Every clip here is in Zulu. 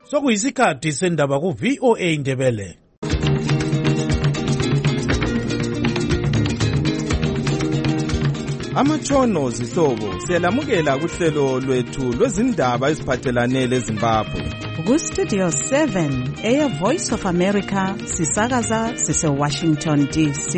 Sokuyisikhathi sendaba ku VOA Indebele. Amatshono zihlobo siyalamukela kuhlelo lwethu lwezindaba eziphathelane leZimbabwe. Ku Studio 7 Air Voice of America sisakaza sise Washington DC.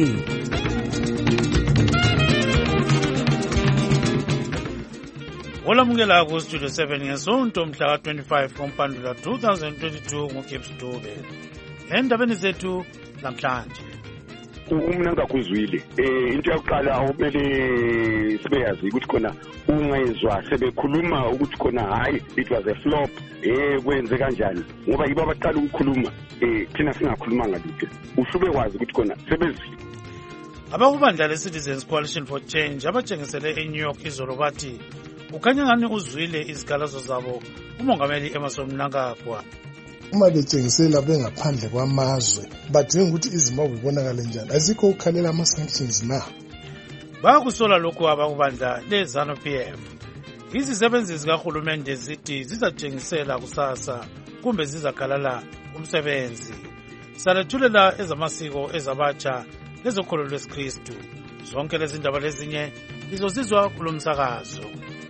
Olamukela ku Studio 7 ngesonto mhla ka-25 kuMpandula 2022 nguGibbs Dube. Endabeni zethu namhlanje. Umna ngakuzwile into yokuqala awumele sibeyazi ukuthi khona ungezwa sebekhuluma ukuthi khona hayi it was a flop kwenze kanjani ngoba yibo abaqala ukukhuluma thina singakhuluma ngalutho usube kwazi ukuthi khona sebezile. Abakubandla le-Citizens Coalition for Change abatshengisele eNew York izolo bathi ukhanya ngani uzwile izikhalazo zabo umongameli Emmerson Mnangagwa. Uma betshengisela bengaphandle kwamazwe badinga ukuthi iZimbabwe ibonakale njani, azikho ukukhalela ama-sanctions na. Bayakusola lokhu abakubandla le-ZANU-PF. Izisebenzi zikahulumende zithi zizatshengisela kusasa kumbe zizakhalala umsebenzi. Salethulela ezamasiko ezabatsha lezokholo lwesikristu. Zonke lezi ndaba lezinye izozizwa kulo msakazo.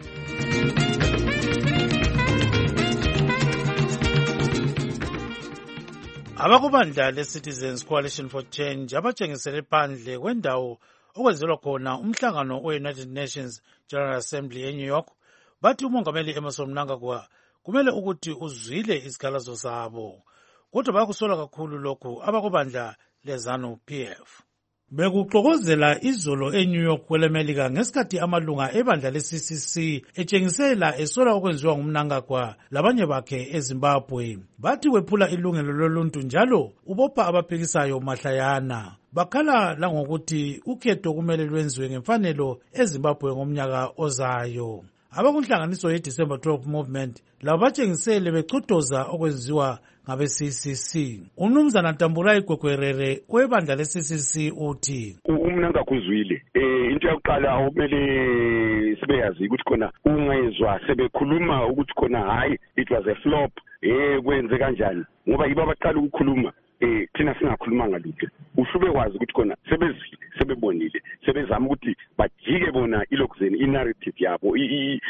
Abakubandla le-Citizens Coalition for Change abatshengisele phandle kwendawo okwenzelwa khona umhlangano we-United Nations General Assembly eNew York bathi umongameli Emmerson Mnangagwa kumele ukuthi uzwile izikhalazo zabo. Kodwa bayakusola kakhulu lokhu abakubandla le-ZANU-PF. Bekuxokozela izolo eNew York kwelemelika ngesikhathi amalunga ebandla le-CCC etshengisela esola okwenziwa nguMnangagwa labanye bakhe eZimbabwe. Bathi wephula ilungelo loluntu njalo ubopha abaphikisayo mahlayana. Bakhala langokuthi ukhetho kumele lwenziwe ngemfanelo eZimbabwe ngomnyaka ozayo. Abakunhlanganiso ye-December 12 movement labo batshengisele bechotoza okwenziwa ngabe-CCC. Umnumzana Ntambulayi Gwegwerere webandla le-CCC uthi umna ngakuzwile into yokuqala awumele sibeyazi ukuthi khona ungezwa sebekhuluma ukuthi khona hayi it was a flop kwenze kanjani ngoba yibo abaqala ukukhuluma thina singakhuluma ngalutho usube kwazi ukuthi khona sebezile sebebonile sebezama ukuthi bajike bona ilokuzeni i-narrative yabo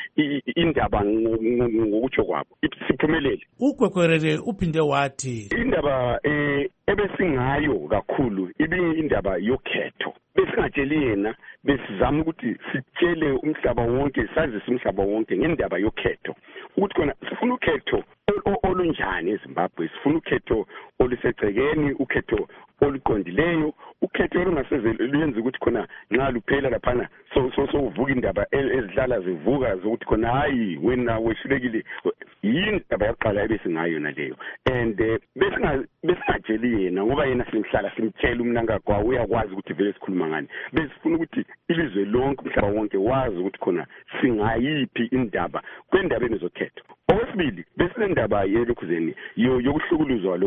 indaba ngokutsho kwabo siphumelele. uGwegwerere uphinde wathi indaba ebesingayo kakhulu indaba yokhetho besingatsheli yena besizama ukuthi sitshele umhlaba wonke sazise umhlaba wonke ngendaba yokhetho ukuthi khona sifuna ukhetho olunjani eZimbabwe, sifuna ukhetho olusegcekeni, ukhetho oluqondileyo, ukhetho olungaseze luyenza ukuthi khona nxa luphela laphana uvuka indaba ezihlala zivuka zokuthi khona hayi wena wehlulekile. Yindaba yaqala ebesingayo naleyo and besingatsheli yena ngoba yena simhlala simtshela uMnangagwa uyakwazi ukuthi vele sikhuluma ngani. Besifuna ukuthi ilizwe lonke umhlaba wonke wazi ukuthi khona singayiphi indaba kwendabeni zokhetho. Okwesibili besinendaba yelokhuzeni yokuhlukuluzwa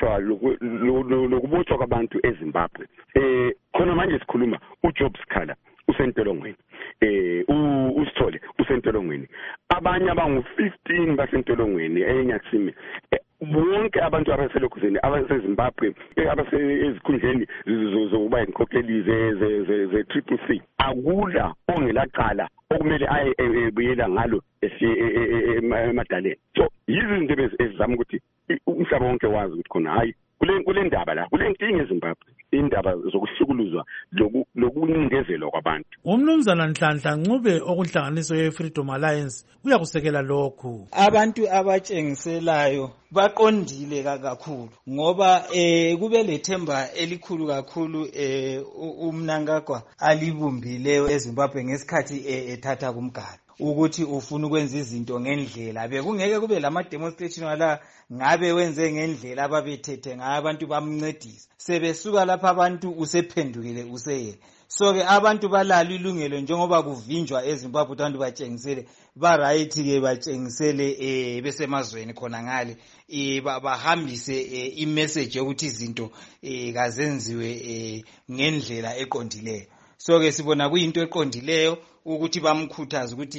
lokubotshwa kwabantu eZimbabwe. Khona manje sikhuluma uJob Sikhala usentolongweni, uSithole usentolongweni, abanye abangu-15 basentolongweni eNyatsime. Bonke abantu abaselokhuzeni abaseZimbabwe abasezikhundleni zokuba inkokeli ze-CCC akula ongelaqala okumele ayebuyela ngalo emadaleni. So yizinto ezizama ukuthi umhlaba wonke wazi ukuthi khona hayi kule ndaba la kule nkinga eZimbabwe indaba zokuhlukuluzwa lokuningezelwa kwabantu. Umnumzana Nhlanhla Ncube okunhlanganiso ye-Freedom Alliance uyakusekela lokhu. Abantu abatshengiselayo baqondile kakhulu ngoba kube lethemba elikhulu kakhulu uMnangagwa alibumbileyo eZimbabwe ngesikhathi ethatha kumgalo ukuthi ufuna ukwenza izinto ngendlela. Bekungeke kube lama demonstration wala ngabe wenze ngendlela ababethethe ngayo abantu bamncedisa. Sebesuka lapha abantu usephendukile useyela. So ke abantu balalo ilungelo njengoba kuvinjwa eZimbabwe abantu batshengisele ba right ke batshengisele besemazweni khona ngale bahambise imessage yokuthi izinto kazenziwe ngendlela eqondileyo. So ke sibona kuyinto eqondileyo ukuthi bamkhuthaza ukuthi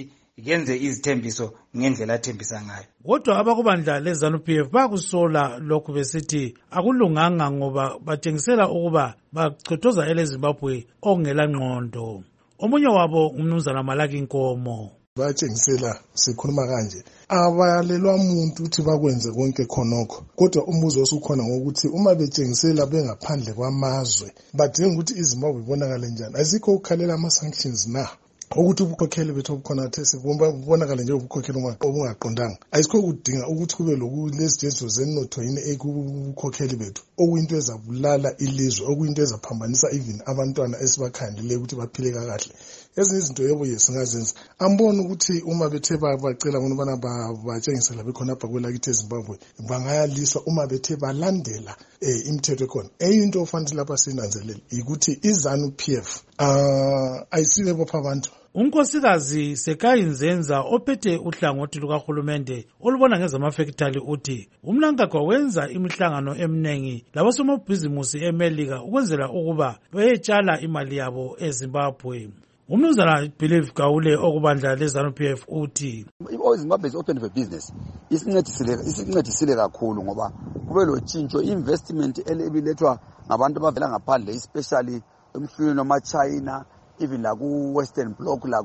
kenze izithembiso ngendlela athembisa ngayo. Kodwa abakubandla leZANU-PF bakusola lokhu besithi akulunganga ngoba batshengisela ukuba bachothoza eleZimbabwe okungela ngqondo. Omunye wabo umnumzana Malaki Nkomo. Batshengisela sikhuluma kanje abayalelwa umuntu ukuthi bakwenze konke khonokho, kodwa umbuzo osukhona ngokuthi uma betshengisela bengaphandle kwamazwe badinga ukuthi iZimbabwe ibonakale njani. Azikho ukukhalela ama-sanctions na ukuthi ubukhokheli bethu obukhona thesi kubonakale nje ubukhokheli obungaqondanga. Ayikho kudinga ukuthi kube lokulezijezo zenotho yini ekubukhokheli bethu okuyinto ezabulala ilizwe, okuyinto ezaphambanisa even abantwana esibakhandile ukuthi baphile kahle. Ezinye izinto yebo yesingazenza ambona ukuthi uma bethe bacela ukubana batshengisela bekhona apha kwelakithi eZimbabwe bangayaliswa uma bethe balandela imithetho ekhona. Eyinto ofanele lapha sinanzelele ukuthi iZANU-PF ayisibe bopha abantu. Unkosikazi Sekayi Nzenza ophethe uhlangothi lukahulumende olubona ngezamafekitali uthi uMnangagwa wenza imihlangano eminengi labosomabhizimusi eMelika ukwenzela ukuba beyetshala imali yabo eZimbabwe. Umnumzana Believe Gawule okubandla leZANU-PF uthi iZimbabwe is open for business. Isincedisile kakhulu ngoba kube lo tshintsho investment ebilethwa ngabantu abavela ngaphandle especially emhlweni wama-China even la ku-Western Bloc la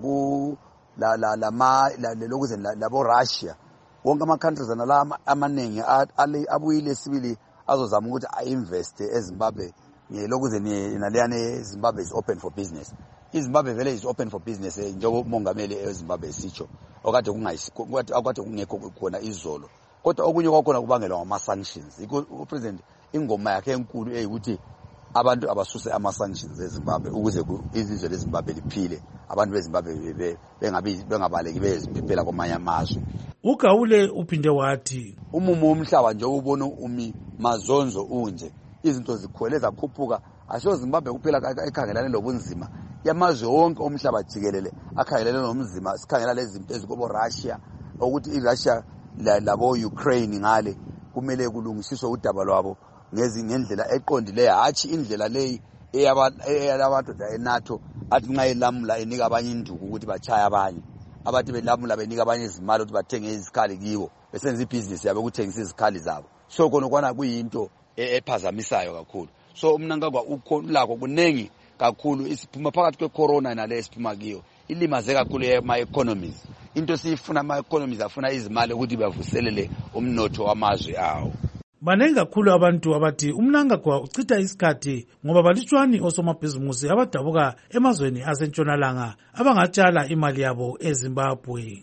labo Russia wonke ama-countries anala amaningi abuyile sibili azozama ukuthi a-invest eZimbabwe ngelokuze naleyane Zimbabwe is open for business. iZimbabwe vele is open for business njengoba umongameli eZimbabwe sitsho okade kungekho khona izolo, kodwa okunye kwakhona kubangelwa ngama-sanctions. uPresident ingoma yakhe enkulu eyikuthi abantu abasuse ama-sanctions eZimbabwe ukuze izizwe leZimbabwe liphile, abantu beZimbabwe bengabaleki beziphiphela kwamanye amazwe. uGawule uphinde wathi umumo womhlaba nje ubona umi mazonzo unje izinto zikhwele zakhuphuka asho Zimbabwe kuphela ekhangelane lobunzima yamazwe wonke omhlaba jikelele akhangelane nomzima. Sikhangela lezi zinto ezikobo Russia ukuthi iRussia labo Ukraine ngale kumele kulungisiswe udaba lwabo ngendlela eqondileyo, hathi indlela leyi eyalabantu eNATO athi nxa elamula enika abanye induku ukuthi bachaya abanye, abathi belamula benika abanye izimali ukuthi bathenge izikhali kibo besenza ibhizinisi yabo ukuthengisa izikhali zabo. So khona kuyinto ephazamisayo kakhulu. So uMnangagwa lakho kunengi kakhulu isiphuma phakathi kwecorona nale esiphuma kiyo ilimaze kakhulu ema-economies. Into siyifuna ama-economies afuna izimali ukuthi bavuselele umnotho wamazwe awo. Banengi kakhulu abantu abathi uMnangagwa uchitha isikhathi ngoba balutshwani osomabhizimusi abadabuka emazweni asentshonalanga abangatshala imali yabo eZimbabwe.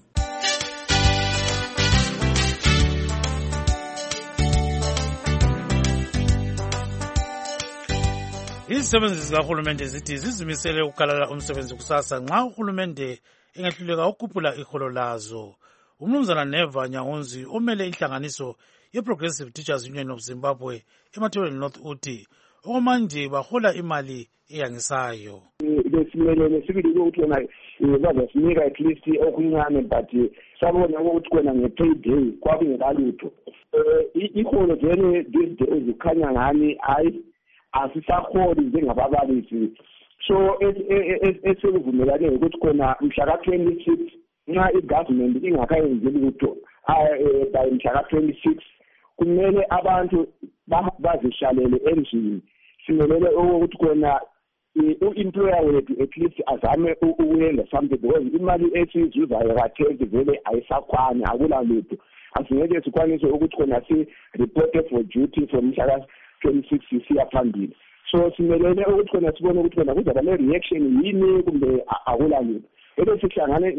Izisebenzi zikahulumende zithi zizimisele ukukalala umsebenzi kusasa nxa uhulumende engehluleka ukukhuphula iholo lazo. Umnumzana Neva Nyahonzi omele inhlanganiso ye-Progressive Teachers Union of Zimbabwe eMathebeleni North uthi okwamanje bahola imali eyangisayo. Besimelele sibili ukuthi wona bazasinika at least okuncane but sabona ukuthi kona nge-payday kwakungekalutho. Iholo vele these days zikhanya ngani hayi asisaholi njengababalisi. So esekuvumelane ukuthi khona mhla ka-26 nxa i-government ingakayenzeli lutho by mhla ka-26 kumele abantu bazishalele endlini. Simelele ukuthi khona u-employer wethu at least azame ukuyenza something because imali esizuzayo kathesi vele ayisakhwani akula lutho. Asingeke sikwanise ukuthi khona si-reported for duty from mhla ka-26 sisiya phambili. So simelele ukuthi khona sibone ukuthi khona kuzaba ne-reaction yini kumbe akula lutho. Bese sihlangane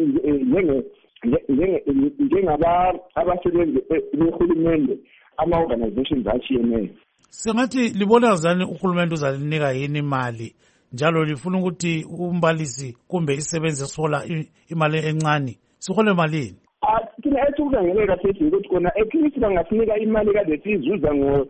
abasebenzi behulumende ama-organizations atshiyeneyo. Sengathi libona zani uhulumende uzalinika yini imali njalo lifuna ukuthi umbalisi kumbe isebenzi esihola imali encane sihole malini? Thina esikuzangeleka sethi ukuthi khona at least bangasinika imali kade siyizuza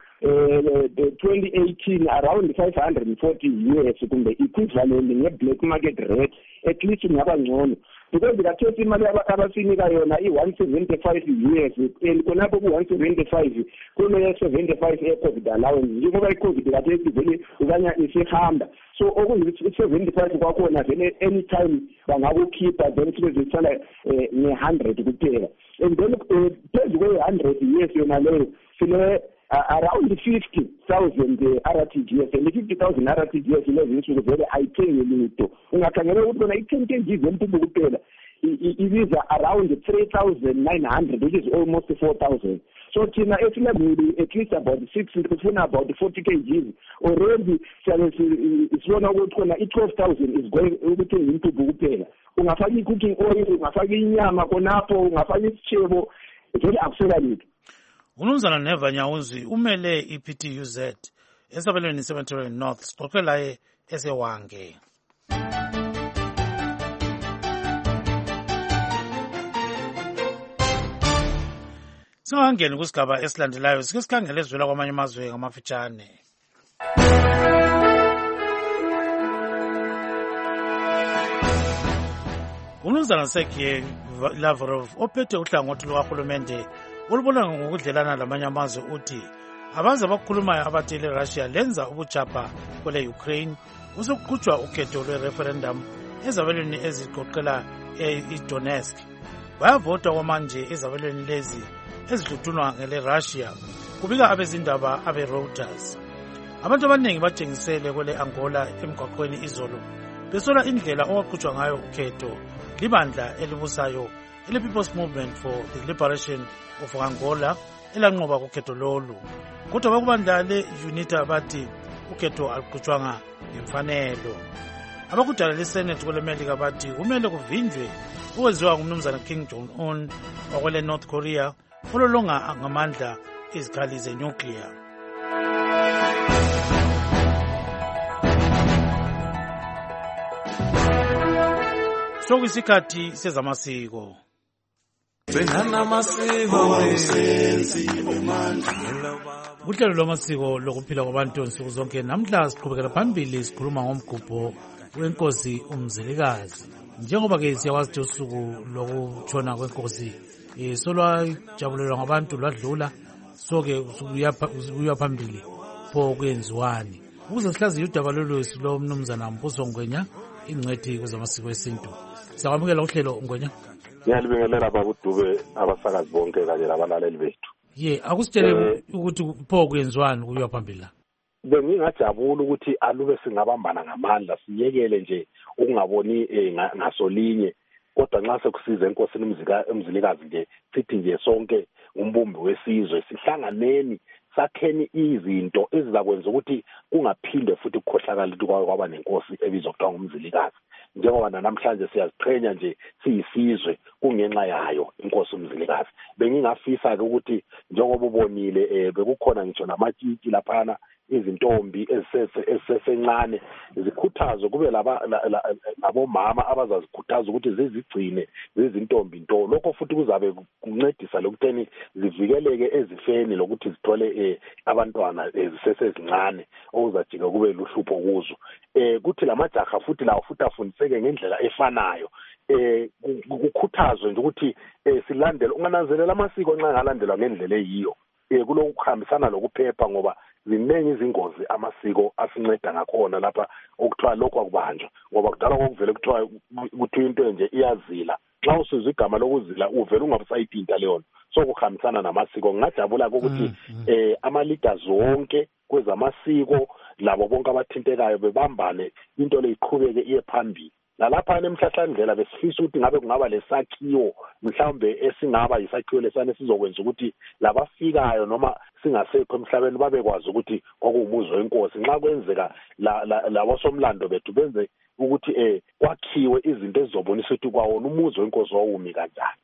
ngo-2018 around 540 US kumbe equivalent nge-black market rate at least ngaba ngcono. because ngakhetha imali abasinika yona i-175 years and khonapho ku-175 kune-75 e-COVID allowance njengoba i-COVID kade vele ukanya isihamba so okuyi-75 kwakhona vele anytime bangakukhipha then sebezisala nge-100 kuphela and then phezu kwe-100 years yona leyo sine around 50,000 RTGS and 50,000 RTGS lezi insuku vele ayithengi lutho ungakhangela ukuthi bona i-10 kg empuphu kuphela ibiza around 3,900 which is almost 4,000 so thina esilebuli at least about 6 kufuna about 40 kgs already sibona ukuthi khona i-12,000 is going ukuthenga impuphu kuphela ungafaka i-cooking oil ungafaka inyama khonapho ungafaka isitshebo vele akusela lutho. Umnumzana Neva Nyawuzi umele iPTUZ esabelweni Cemetery North sixoxe laye esewange. Singangeni kusigaba esilandelayo sike sikhangele ezwela kwamanye amazwe ngamafitshane. Umnumzana Sergey Lavrov ophethe uhlangothi lukahulumende ulubona ngokudlelana lamanye amazwe uthi abaze abakhulumayo abathi Russia lenza ubuchapha kwele Ukraine usokuqhutshwa ukhetho lwe-referendum ezabelweni ezigoqela eDonetsk bayavota kwamanje ezabelweni lezi ezihluthunwa ngele Russia kubika abezindaba abe-Reuters. Abantu abaningi batshengisele kwele Angola emgwaqweni izolo besola indlela okwaqhutshwa ngayo ukhetho libandla elibusayo ele-People's Movement for the Liberation of Angola elanqoba kukhetho lolu kodwa bakubandla le-UNITA bathi ukhetho aluqhutshwanga ngemfanelo. Abakudala leSenate kwelemelika bathi kumele kuvinjwe okwenziwa ngumnumzana Kim Jong-un wakwele North Korea ololonga ngamandla izikhali zenuclear. Sokuyisikhathi sezamasiko. Uhlelo lwamasiko lokuphila kwabantu nsuku zonke namhla siqhubekela phambili sikhuluma ngomgubho wenkosi umzilikazi. Njengoba ke siyakwazi usuku lokutshona kwenkosi solwajabulelwa ngabantu lwadlula soke usukuya phambili pho kwenziwani ukuze sihlaziye udaba lolu lo mnumzana Mbuso Ngwenya ingcwethi kwezamasiko esintu. Siyakwamukela uhlelo Ngwenya. Ngiyalibingelela babudube abasakazi bonke kanye labalaleli bethu. Akusitshele ukuthi pho kwenziwani kuyiwa phambili la. Bengingajabula ukuthi alube singabambana ngamandla siyekele nje ukungaboni ngasolinye kodwa nxa sekusiza enkosini umzilikazi nje sithi nje sonke umbumbi wesizwe sihlanganeni sakheni izinto ezizakwenza ukuthi kungaphinde futhi ukukhohlakala ukuthi kwaba nenkosi ebizwa kuthiwa ngumzilikazi. Njengoba namhlanje siyaziqhenya nje siyisizwe kungenxa yayo inkosi umzilikazi. Bengingafisa ke ukuthi njengoba ubonile bekukhona ngitsho namatshitshi laphana izintombi ezisesencane zikhuthazwe kube labomama abazazikhuthaza ukuthi zizigcine zizintombi nto. Lokho futhi kuzabe kuncedisa lokutheni zivikeleke ezifeni lokuthi zithole abantwana zisesezincane okuzajika kube luhlupho kuzo. Kuthi lamajaha futhi lawo futhi afundiseke ngendlela efanayo. Kukhuthazwe nje ukuthi silandele ungananzelela amasiko nxa ngalandelwa ngendlela eyiyo kulokuhambisana lokuphepha ngoba ziningi izingozi amasiko asinceda ngakhona lapha okuthiwa lokho akubanjwa ngoba kudala kokuvele kuthiwa into nje iyazila nxa usizwa igama lokuzila uvele ungabusayidinta leyo so kuhambisana namasiko. Ngingajabula ukuthi ama-leaders wonke kwezamasiko labo bonke abathintekayo bebambane into le iqhubeke iye phambili. Nalapha nemhlahlandlela besifisa ukuthi ngabe kungaba lesakhiwo mhlawumbe esingaba yisakhiwo lesane sizokwenza ukuthi labafikayo noma singasekho emhlabeni babekwazi ukuthi kwakuwumuzi wenkosi. Nxa kwenzeka labo somlando bethu benze ukuthi kwakhiwe izinto ezizobonisa ukuthi kwawona umuzi wenkosi wawumi kanjani.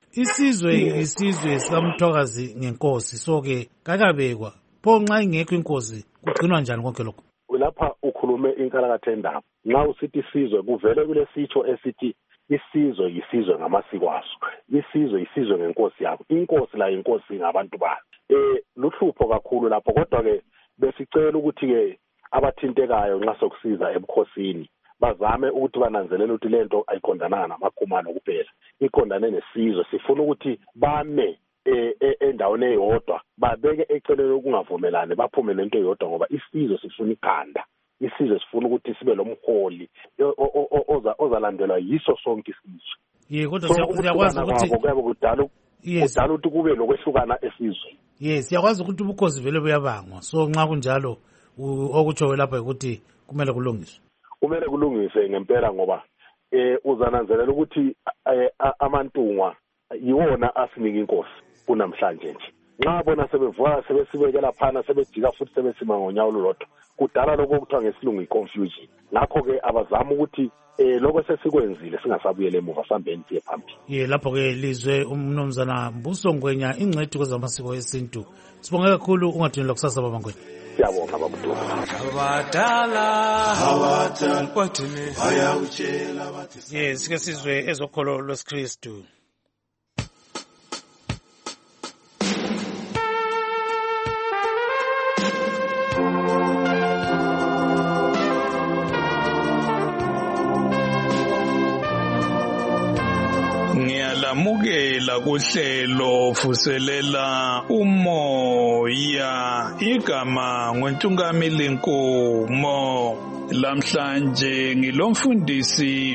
Isizwe sikamthokazi ngenkosi soke kakabekwa pho nxa ingekho inkosi kugcinwa njani konke lokho. Lapha ukhulume inkalakatha endaba nxa usithi isizwe kuvele kule sitsho esithi isizwe yisizwe ngamasiko aso, isizwe yisizwe ngenkosi yabo, inkosi la inkosi ngabantu bayo. Luhlupho kakhulu lapho kodwa ke besicela ukuthi ke abathintekayo nxa sokusiza ebukhosini bazame ukuthi bananzelele ukuthi lento ayiqondananga namakhumalo kuphela, iqondane nesizwe. Sifuna ukuthi bame endaweni eyodwa, babeke eceleni ukungavumelani, baphume nento eyodwa, ngoba isizwe sifuna ikhanda. Isizwe sifuna ukuthi sibe lomholi ozalandelwa yiso sonke isizwe. Kodwa siyakwazi ukuthi kudala ukuthi kube lokwehlukana esizwe. Siyakwazi ukuthi ubukhosi vele buyabangwa. So nxa kunjalo okutsho lapha ukuthi kumele kulungiswe. Kumele kulungiswe ngempela, ngoba uzananzelela ukuthi amantungwa yiwona asinika inkosi kunamhlanje nje. Nxa bona sebevuka sebesibekela phana, sebejika futhi sebesima ngonyawo lodwa, kudala lokho okuthiwa ngesilungu i-confusion. Ngakho-ke abazama ukuthi lokho sesikwenzile singasabuyele emuva, sihambeni siye phambili. Lapho-ke lizwe umnumzana Mbuso Ngwenya, ingcwethi kwezamasiko esintu. Sibonge kakhulu, ungadinelwa kusasa baba Ngwenya. Siyabonga baba Mdluli. Sike sizwe ezokholo lwesikristu. Ngiyalamukela kuhlelo vuselela umoya, igama ngoNtungamili Nkomo. Lamhlanje ngilomfundisi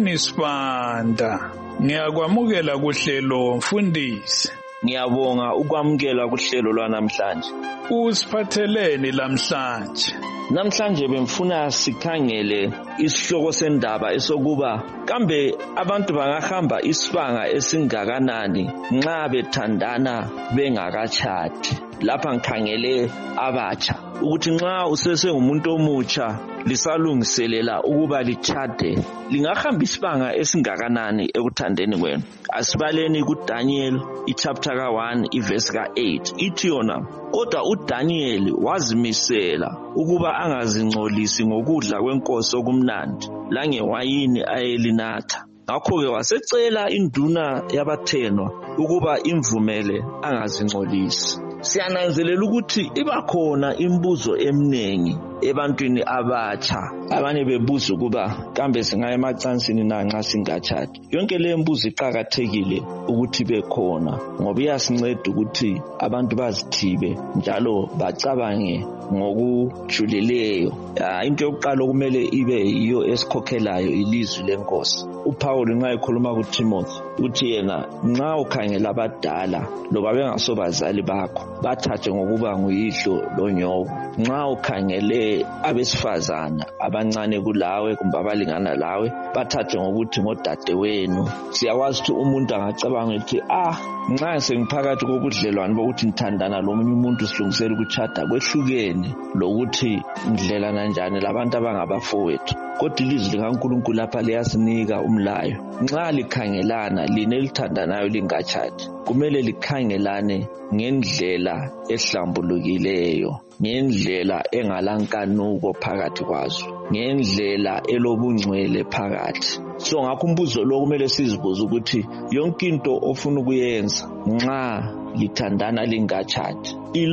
uSenisibanda. Ngiyakwamukela kuhlelo mfundisi. Ngiyabonga ukwamukela kuhlelo lwanamhlanje. Usiphatheleni lamhlanje? Namhlanje bemfuna sikhangele isihloko sendaba esokuba kambe abantu bangahamba isibanga esingakanani nxa bethandana bengakatshadi. Lapha ngikhangele abatsha ukuthi nxa usesengumuntu omutsha lisalungiselela ukuba litshade, lingahamba isibanga esingakanani ekuthandeni kwenu. Asibaleni kuDaniel ichapter ka1 iverse ka8 ithi yona, kodwa uDaniel wazimisela ukuba angazingcolisi ngokudla kwenkosi okumnandi langewayini ayelinatha. Ngakho-ke wasecela induna yabathenwa ukuba imvumele angazingcolisi. Siyananzelela ukuthi ibakhona imibuzo eminingi ebantwini abatsha. Abanye bebuza ukuba kambe singaya emacansini na nxa singatshadi. Yonke le mibuzo iqakathekile ukuthi bekhona, ngoba iyasinceda ukuthi abantu bazithibe njalo bacabange ngokujulileyo. Into yokuqala okumele ibe yiyo esikhokhelayo ilizwi lenkosi. uPaul nxa ekhuluma kuTimothy uthi yena nxa ukhangela abadala loba bengasobazali bakho bathathe ngokuba nguyihlo lonyoko. Nxa ukhangele abesifazana abancane kulawe kumbe abalingana lawe bathathe ngokuthi ngodadewenu. Siyakwazi ukuthi umuntu angacabanga ukuthi nxa sengiphakathi kokudlelwane bokuthi ngithandana lomunye umuntu silungisela ukutshada kwehlukene lokuthi ngidlelana njani labantu abangabafowethu. Kodwa ilizwi likaNkulunkulu lapha liyasinika umlayo. Nxa likhangelana lina elithandanayo lingatshadi, kumele likhangelane ngendlela ehlambulukileyo, ngendlela engalankanuko phakathi kwazo, ngendlela elobungcwele phakathi. So ngakho umbuzo lo kumele sizibuze ukuthi yonke into ofuna ukuyenza nxa lithandana lingatshadi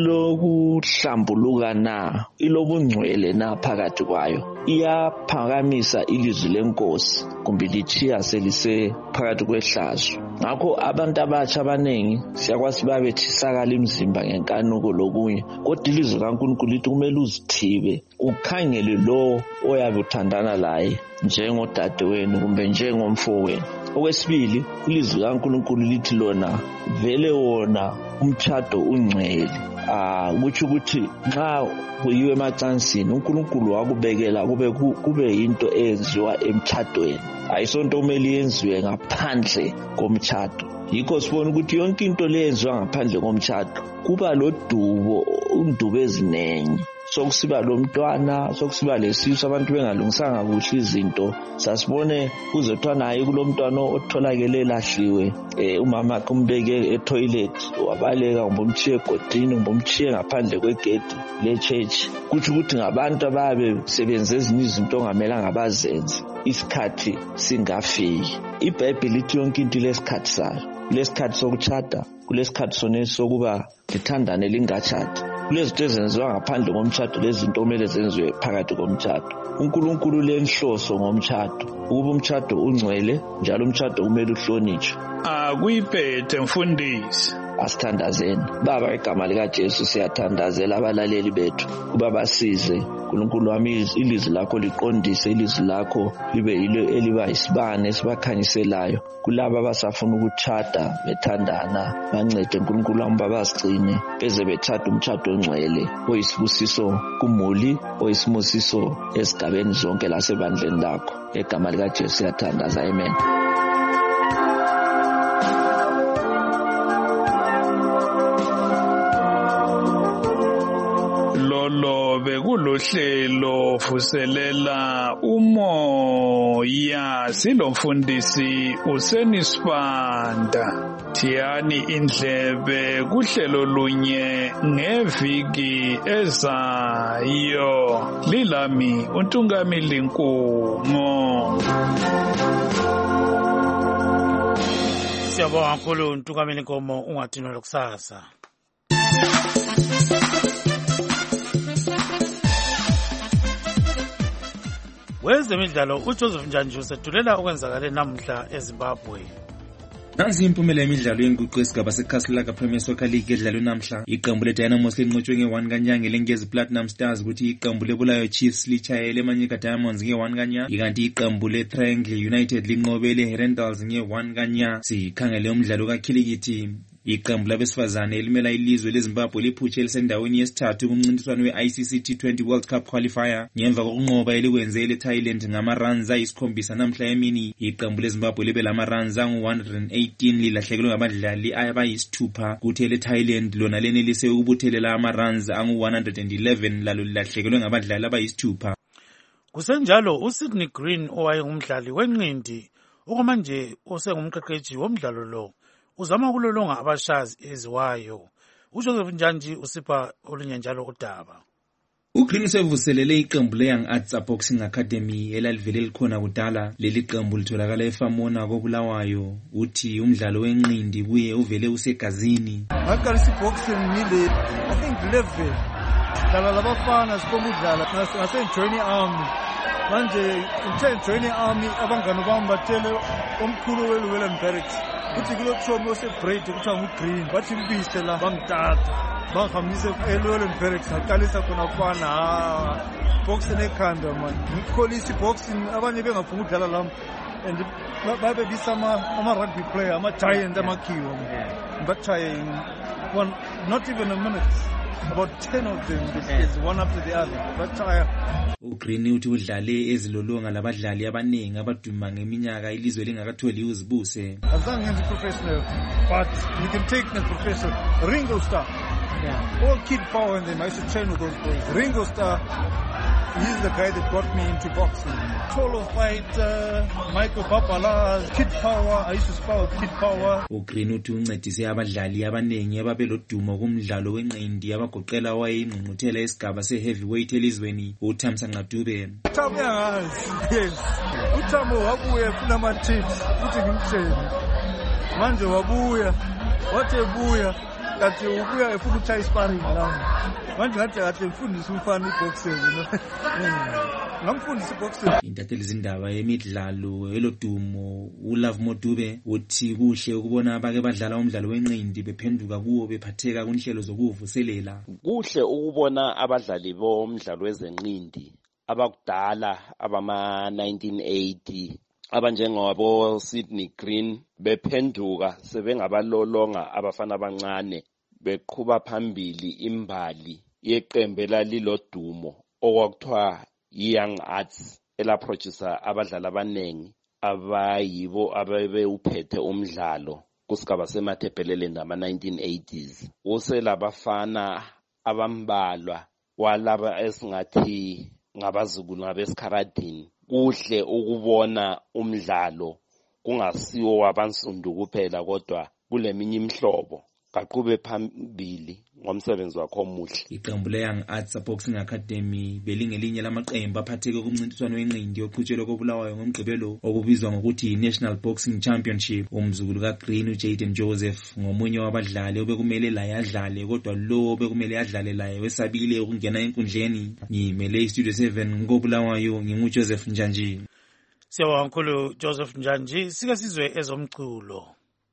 ilokuhlambuluka na, ilobungcwele na phakathi kwayo, iyaphakamisa ilizwi lenkosi kumbe lichiya selise phakathi kwehlazo. Ngakho abantu abatsha abanengi siyakwazi babethisakala imizimba ngenkanuko lokunye, kodwa ilizwi kaNkulunkulu lithi kumele uzithibe ukhangele lo oyabe uthandana laye njengodadewenu kumbe njengomfowenu. Okwesibili, ilizwi kaNkulunkulu lithi lona vele wona umtshado ungcwele. Kuthi ukuthi nxa kuyiwe emacansini uNkulunkulu wakubekela kube yinto eyenziwa emtshadweni, ayisonto kumele yenziwe ngaphandle komtshado. Yikho sibona ukuthi yonke into leyenziwa ngaphandle komtshado kuba lodubo, indubo ezinengi. Sokusiba lomntwana, sokusiba lesisu, abantu bengalungisanga kuhle izinto. Sasibone kuzothiwa naye kulomntwana otholakele lahliwe, umama kumbeke etoilet, wabaleka ngombumchiye egodini, ngombumchiye ngaphandle kwegedi lechurch. Kuthi ukuthi ngabantu ababe sebenza ezinye izinto ongamelanga bazenze, isikhathi singafiki. iBhayibheli lithi yonke into lesikhathi sayo. Lesikhathi sokutshada, kulesikhathi sokuba lithandane lingatshadi. kulezinto ezenziwa ngaphandle komtshado lezinto kumele zenziwe phakathi komtshado. uNkulunkulu lenhloso ngomtshado ukuba umtshado ungcwele njalo umtshado kumele uhlonitshwe. Akuyiphethe mfundisi. Asithandazeni. Baba, igama likaJesu siyathandazela abalaleli bethu kuba basize. uNkulunkulu wami, ilizwi lakho liqondise, ilizwi lakho libe yilo eliba isibane esibakhanyiselayo kulabo abasafuna ukutshada bethandana. Bancede uNkulunkulu wami babasigcine beze bethatha umtshado ongcwele oyisibusiso kumuli, oyisibusiso esigabeni zonke lasebandleni lakho. Igama likaJesu siyathandaza. Amen. Lolo bekulohlelo vuselela umoya silomfundisi uSenisibanda. Thiyani indlebe kuhlelo lunye ngeviki ezayo. Lilami uNtungamili Nkumo. Siyabonga kakhulu uNtungamili Nkumo, ungathini lokusasa. Wezemidlalo uJoseph Njanji usethulela okwenzakale namhla eZimbabwe. Nansi impumela yemidlalo yenguqu esigaba seKaslaka Premier Soccer League edlalwe namhla. Iqembu leDynamos linqotshwe nge-1 kanyanga leNgezi Platinum Stars kuthi iqembu leBulawayo Chiefs litshayele eManyika Diamonds nge-1 kanyanga. Ikanti iqembu leTriangle United linqobele Herentals nge-1 kanyanga. Sikhangele umdlalo kakhilikithi. Iqembu labesifazane elimela ilizwe leZimbabwe liphutshe elisendaweni yesithathu kumncintiswano we-ICC T20 World Cup Qualifier ngemva kokunqoba elikwenze eThailand ngama-runs ayisikhombisa namhla emini. Iqembu leZimbabwe libe lama-runs angu-118 lilahlekelwe ngabadlali abayisithupha kuthi eleThailand lona lenelise ukubuthelela ama-runs angu-111 lalo lilahlekelwe ngabadlali abayisithupha. Kusenjalo uSydney Green owayengumdlali wenqindi okwamanje osengumqeqeshi womdlalo lo uzama ukulolonga abashazi eziwayo. uJoseph Njanji usipha olunye njalo udaba. uGreen sevuselele iqembu leYoung Arts Boxing Academy elalivele likhona kudala. Leli qembu litholakala eFamona koBulawayo. Uthi umdlalo wenqindi kuye uvele usegazini. Ngaqalisa iboxing ngile I think 11 dlala labafana sikhomba udlala ngasenjoin army. Manje join army abangani bami batele omkhulu weLwelani Barracks uthi kulokushoma osebreed kuthiwa nguGreen bathi mbise la bangithatha bangihambise eLwelani Barracks ngaqalisa khona kufana boxing ekhanda man ngikholisa boxing abanye bengafuna ukudlala lami and babe bisama ama-rugby player ama-giant amakhiwa bachaye one not even a minute. About 10 of them, is one after the other. But uGreen uthi udlale ezilolonga labadlali abaningi abaduma ngeminyaka ilizwe lingakatholi uzibuse. Azange ngenze professional, but you can take the professional. Ringo Starr. All kid power and them. I used to train with those boys. Ringo Starr, he's the guy that got me into boxing. Polo fight, Michael Papala, Kid Power. I used to spar with Kid Power. uGreen uthi uncedise abadlali abaningi ababelodumo kumdlalo wenqindi abagoqela wayengqungquthela isigaba se-heavyweight elizweni uThamsanqa Dube. Uthamo yangazi, yes. Uthamo wabuya funa ama-tips futhi ngimtshele. Manje wabuya, wathi ebuya kathi ubuya efuna ukutshaya isparing lami. Manje ngathi kahle mfundisa umfana iboxing ngamfundisa iboxing. Intatheli zindaba yemidlalo elodumo uLove Modube uthi kuhle ukubona abake badlala umdlalo wenqindi bephenduka kuwo bephatheka kunhlelo zokuvuselela. Kuhle ukubona abadlali bomdlalo wezenqindi abakudala abama-1980 abanjengabo Sydney Green bephenduka sebengabalolonga abafana abancane beqhuba phambili imbali yeqembu elalilodumo okwakuthiwa Young Arts elaproducer abadlali abanengi abayibo abebewuphethe umdlalo kusigaba semathebhelele ngama-1980s. Uselabafana abambalwa walaba esingathi ngabazukulu ngabesikharadini. Kuhle ukubona umdlalo kungasiwo wabansundu kuphela kodwa kuleminye imhlobo kaqhube phambili ngomsebenzi wakho omuhle. Iqembu le-Young Arts Boxing Academy belingelinye lamaqembu aphatheke kumncintiswano wenqindi oqhutshelwe koBulawayo ngomgqibelo okubizwa ngokuthi yi-National Boxing Championship. Umzukulu kaGreen uJayden Joseph ngomunye wabadlali obekumele laye adlale, kodwa lo obekumele adlale laye wesabile ukungena enkundleni. Ngimele iStudio 7 koBulawayo nginguJoseph Njanji. Siyabonga kakhulu Joseph Njanji. Sike sizwe ezomculo.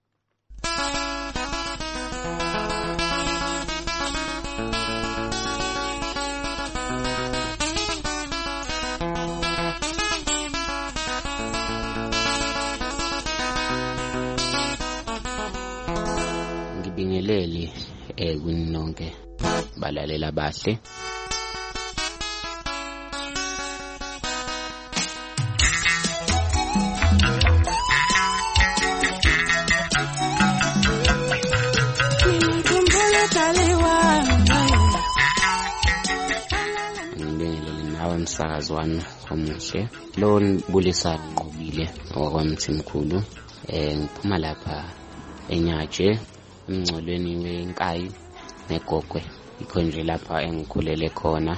Ngibingelele kunonke balalela bahle. Umsakazi wami omuhle lo Bulisa Nqobile wakwamthimkhulu ngiphuma lapha eNyatshe emngcolweni weNkayi neGogwe, ikho nje lapha engikhulele khona.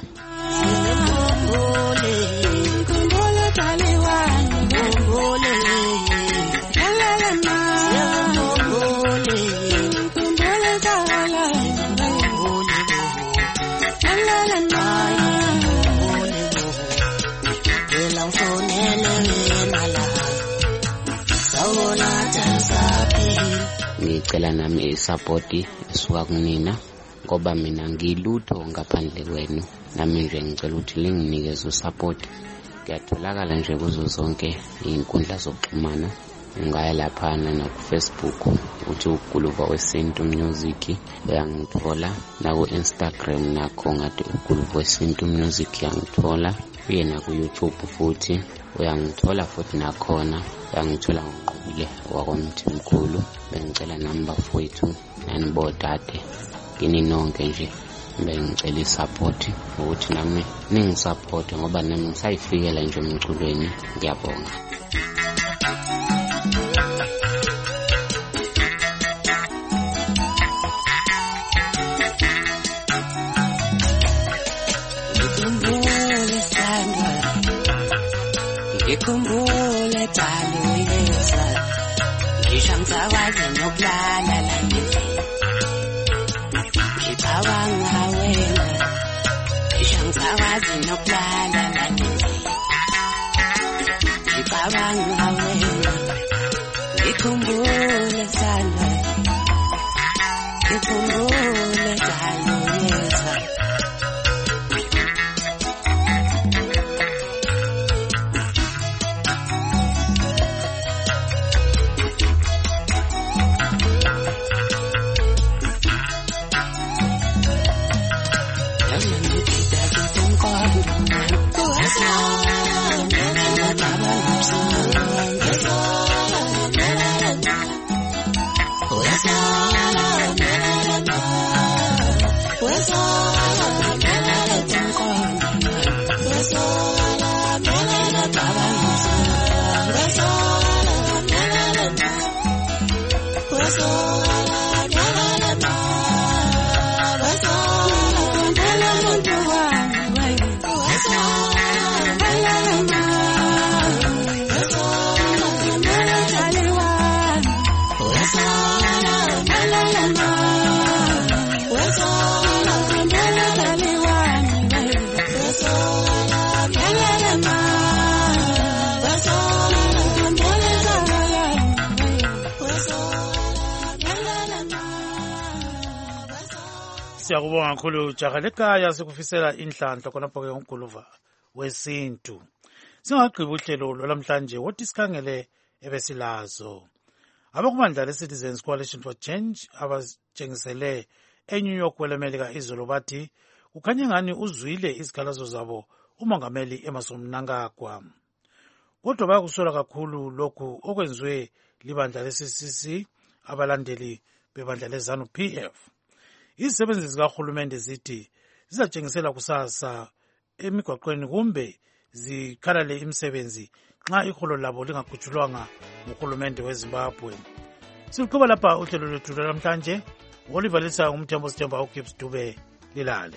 Ngicela nami isupport esuka kunina ngoba mina ngilutho ngaphandle kwenu, nami nje ngicela ukuthi linginikeze usupport. Ngiyatholakala nje kuzo zonke izinkundla zokuxhumana, ngaya lapha na ku-Facebook uthi uGuluva Wesintu Music uyangithola, na ku-Instagram nakho ngathi uGuluva Wesintu Music uyangithola, uye na ku-YouTube futhi uyangithola futhi nakhona uyangithola ngoNqobile wakwamthimkhulu. Bengicela nami bafowethu nanibodade kini nonke nje bengicela isupport ukuthi nami ningisupport ngoba nami ngisayifikela nje emculweni. Ngiyabonga. Ngikhumbule talo yesa ngishamthawazi nokulala la ngithi ngicabanga wena, ngishamthawazi nokulala la ngithi ngicabanga wena. Ngikhumbule talo, ngikhumbule talo yesa Siyakubonga kakhulu jaha lekhaya, sikufisela inhlanhla khonapho ke uGuluva Wesintu. Singagqiba uhlelo lwalamhlanje wothi sikhangele ebesilazo. Abakumandla le-Citizens Coalition for Change abatshengisele eNew York kwelemelika izolo bathi kukhanya ngani uzwile izikhalazo zabo umongameli Emmerson Mnangagwa. Kodwa bayakusola kakhulu lokhu okwenziwe libandla le-CCC abalandeli bebandla le-ZANU PF. Izisebenzi zikahulumende zithi zizatshengisela kusasa emigwaqweni kumbe zikhalale imisebenzi nxa iholo labo lingagujulwanga nguhulumende weZimbabwe. Siluqhuba lapha uhlelo lwethu lwanamhlanje. olivalisa umthembo sithemba uGibbs Dube lilale.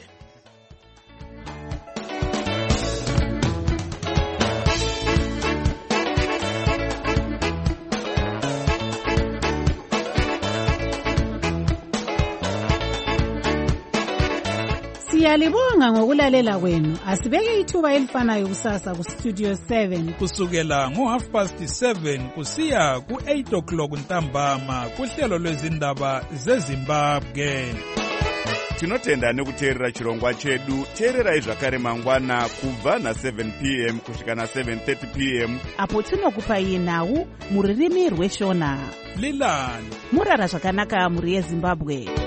Siyalibonga ngokulalela kwenu. Asibeke ithuba elifanayo kusasa ku Studio 7 kusukela ngo7:30 kusiya ku8 ntambama kuhlelo lwezindaba zeZimbabwe. Tinotenda nekuteerera chirongwa chedu. Teererai zvakare mangwana kubva na7 p.m. kusvika na7:30 p.m. apo tinokupai nhau muririmi rweshona. Lilani Murara zvakanaka muri yeZimbabwe.